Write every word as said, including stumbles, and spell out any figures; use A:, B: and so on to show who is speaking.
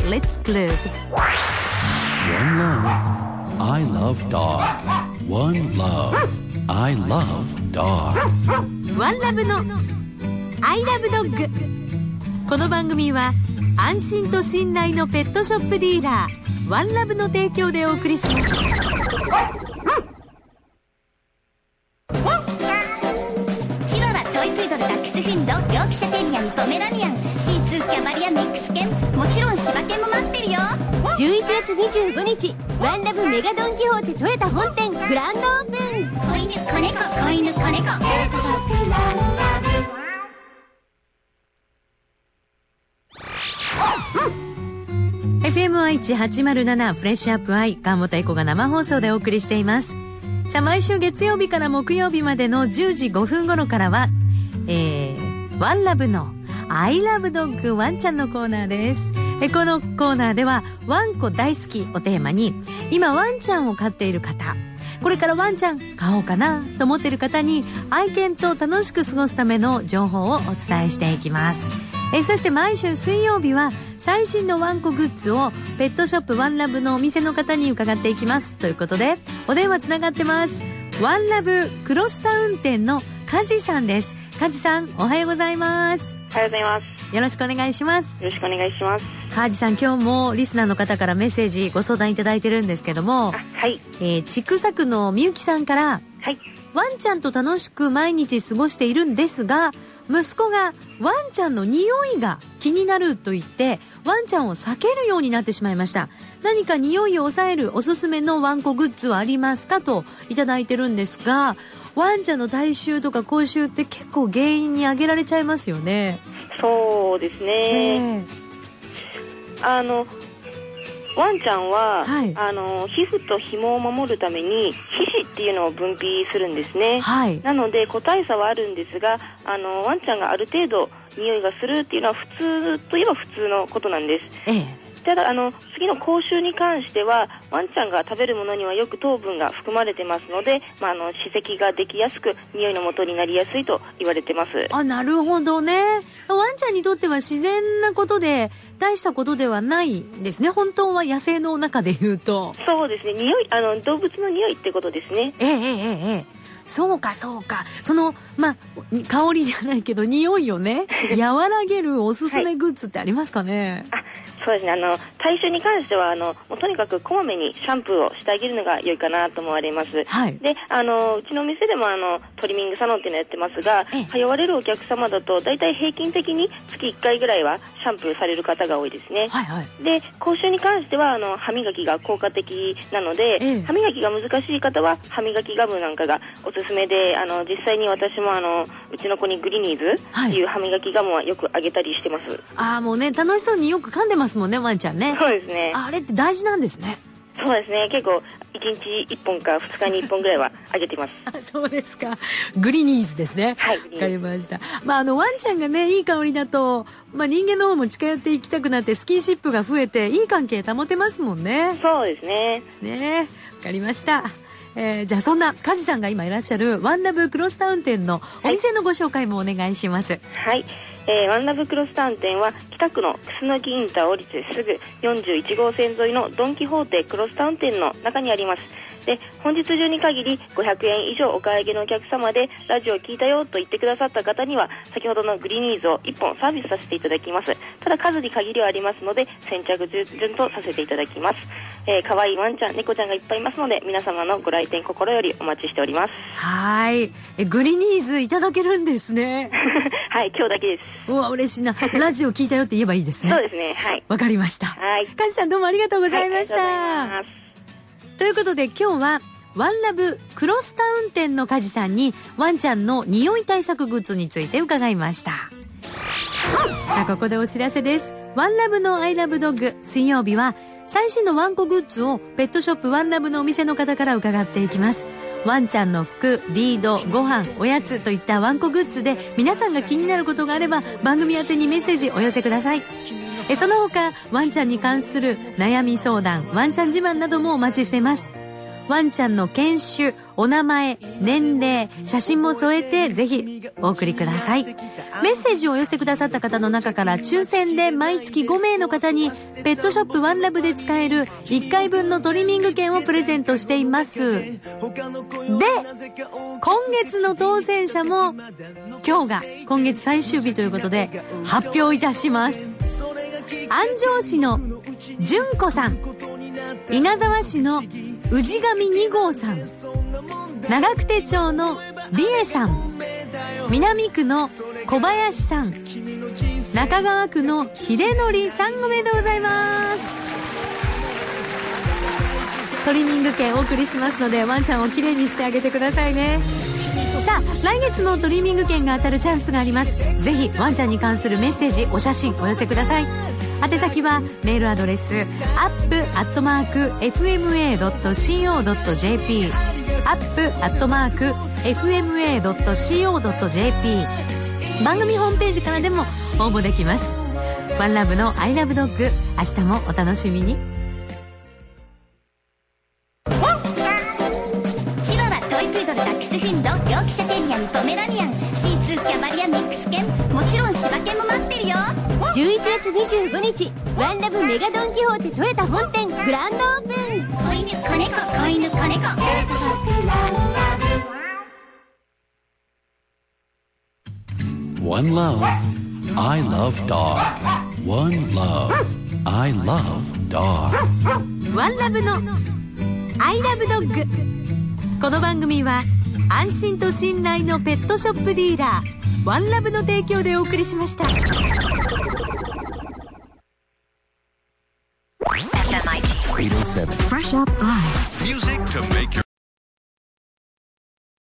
A: Let's Club。
B: One love, I love dog. One love, I love dog。
A: ワンラブの I love dog。 この番組は安心と信頼のペットショップディーラーワンラブの提供でお送りします。
C: チワワ、トイプードル、ダックスフンド、ヨークシャテリアン、ポメラニアン、シーツー、キャバリア、ミックス犬、もちろん柴犬も待ってるよ。
D: じゅういちがつにじゅうごにち、ワンラブメガドンキホーテトヨタ本店グランドオープン。
C: 子犬、子猫、子犬、子猫、ペットショップワンラブ。
A: エフエムアイワンはちまるなな フレッシュアップアイ、川本恵子が生放送でお送りしています。さあ、毎週月曜日から木曜日までのじゅうじごふん頃からは、えー、ワンラブの I love dog ワンちゃんのコーナーです。えこのコーナーではワンコ大好きをテーマに、今ワンちゃんを飼っている方、これからワンちゃん飼おうかなと思っている方に愛犬と楽しく過ごすための情報をお伝えしていきます。えそして毎週水曜日は最新のワンコグッズをペットショップワンラブのお店の方に伺っていきますということで、お電話つながってます。ワンラブクロスタウン店の梶さんです。梶さん、おはようございます。
E: おはようございます。
A: よろしくお願いします。
E: よろしくお願いします。
A: 梶さん、今日もリスナーの方からメッセージご相談いただいてるんですけども、
E: はい、
A: えー、千種区のみゆきさんから、
E: はい、
A: ワンちゃんと楽しく毎日過ごしているんですが、息子がワンちゃんの匂いが気になると言ってワンちゃんを避けるようになってしまいました。何か匂いを抑えるおすすめのワンコグッズはありますかといただいてるんですが、ワンちゃんの体臭とか口臭って結構原因に挙げられちゃいますよね。
E: そうですね、えー、あのワンちゃんは、はい、あの皮膚と紐を守るために皮脂っていうのを分泌するんですね、はい、なので個体差はあるんですが、あのワンちゃんがある程度匂いがするっていうのは普通といえば普通のことなんです、ええ。ただあの次の口臭に関してはワンちゃんが食べるものにはよく糖分が含まれてますので、まあ、あの歯石ができやすく匂いの元になりやすいと言われてます。
A: あ、なるほどね。ワンちゃんにとっては自然なことで大したことではないんですね。本当は野生の中で言うと。
E: そうですね、匂い、あの動物の匂いってことですね。
A: ええええええ、そうかそうか。そのまあ香りじゃないけど匂いをね和らげるおすすめグッズってありますかね。
E: はい、あ、そうですね、あの体臭に関してはあのもうとにかくこまめにシャンプーをしてあげるのが良いかなと思われます、はい、であのうちの店でもあのトリミングサロンっていうのをやってますが、通われるお客様だとだいたい平均的に月いっかいぐらいはシャンプーされる方が多いですね、はいはい、で口臭に関してはあの歯磨きが効果的なので、ええ、歯磨きが難しい方は歯磨きガムなんかがおすすめで、あの実際に私もあのうちの子にグリニーズっていう歯磨きガムはよくあげたりしてます、はい、
A: ああ、もうね、楽しそうによく噛んでますもんね、ワンちゃんね。
E: そうですね、
A: あれって大事なんですね。
E: そうですね、結構いちにちいっぽんかふつかにいっぽんぐらいはあげてます
A: あ、そうですか。グリニーズですね。はい、わかりました。まあ、あのワンちゃんがねいい香りだと、まあ、人間の方も近寄っていきたくなってスキンシップが増えていい関係保てますもんね。
E: そうですね。
A: ですね。わかりました。えー、じゃあそんな梶さんが今いらっしゃるワンラブクロスタウン店のお店のご紹介もお願いします。はい、
E: はい、えー、ワンラブクロスタウン店は北区の楠木インターを降りてすぐよんじゅういち号線沿いのドンキホーテクロスタウン店の中にあります。で、本日中に限りごひゃくえん以上お買い上げのお客様でラジオ聞いたよと言ってくださった方には先ほどのグリニーズをいっぽんサービスさせていただきます。ただ数に限りはありますので先着順とさせていただきます。えー、かわいいワンちゃん猫ちゃんがいっぱいいますので皆様のご来店心よりお待ちしております。
A: はい、えグリニーズいただけるんですね
E: はい、今日だけです。
A: うわ、嬉しいな。ラジオ聞いたよって言えばいいですね。
E: そうですね、はい、
A: わかりました。はい、梶さんどうもありがとうございました。はい、ありがとうございます。ということで今日はワンラブクロスタウン店の梶さんにワンちゃんの匂い対策グッズについて伺いました。さあ、ここでお知らせです。ワンラブのアイラブドッグ、水曜日は最新のワンコグッズをペットショップワンラブのお店の方から伺っていきます。ワンちゃんの服、リード、ご飯、おやつといったワンコグッズで皆さんが気になることがあれば番組宛てにメッセージお寄せください。えその他ワンちゃんに関する悩み相談、ワンちゃん自慢などもお待ちしています。 ワンちゃんの犬種、お名前、年齢、写真も添えてぜひお送りください。メッセージをお寄せくださった方の中から抽選で毎月ごめいの方にペットショップワンラブで使えるいっかいぶんのトリミング券をプレゼントしています。で、今月の当選者も今日が今月最終日ということで発表いたします。安城市の純子さん、稲沢市の氏神に号さん、長久手町の美恵さん、南区の小林さん、中川区の秀則さん、おめでとうございます。トリミング券お送りしますのでワンちゃんをきれいにしてあげてくださいね。さあ、来月もトリミング券が当たるチャンスがあります。ぜひワンちゃんに関するメッセージ、お写真お寄せください。宛先はメールアドレス アップ アットマーク エフエムエー ドット シーオー ドット ジェーピー アップ アットマーク エフエムエー ドット シーオー ドット ジェーピー 番組ホームページからでも応募できます。ワンラブの I love dog、 明日もお楽しみに。
C: チワワ、トイプードル、ダックスフンド、ヨークシャテリアにポメラニアン、シーツー、キャバリア、ミックス犬、もちろん柴犬も待ってるよ。
D: じゅういちがつにじゅうごにち、ワンラブメガドンキホーテトヨタ本店グランドオープン。
C: 子犬、子猫、子犬、子猫、ペットショップワンラブ。
B: One love, I love dog. One love, I love dog.
A: ワンラブの I love dog。 この番組は安心と信頼のペットショップディーラーワンラブの提供でお送りしました。 エフエムアイジー
F: Fresh Up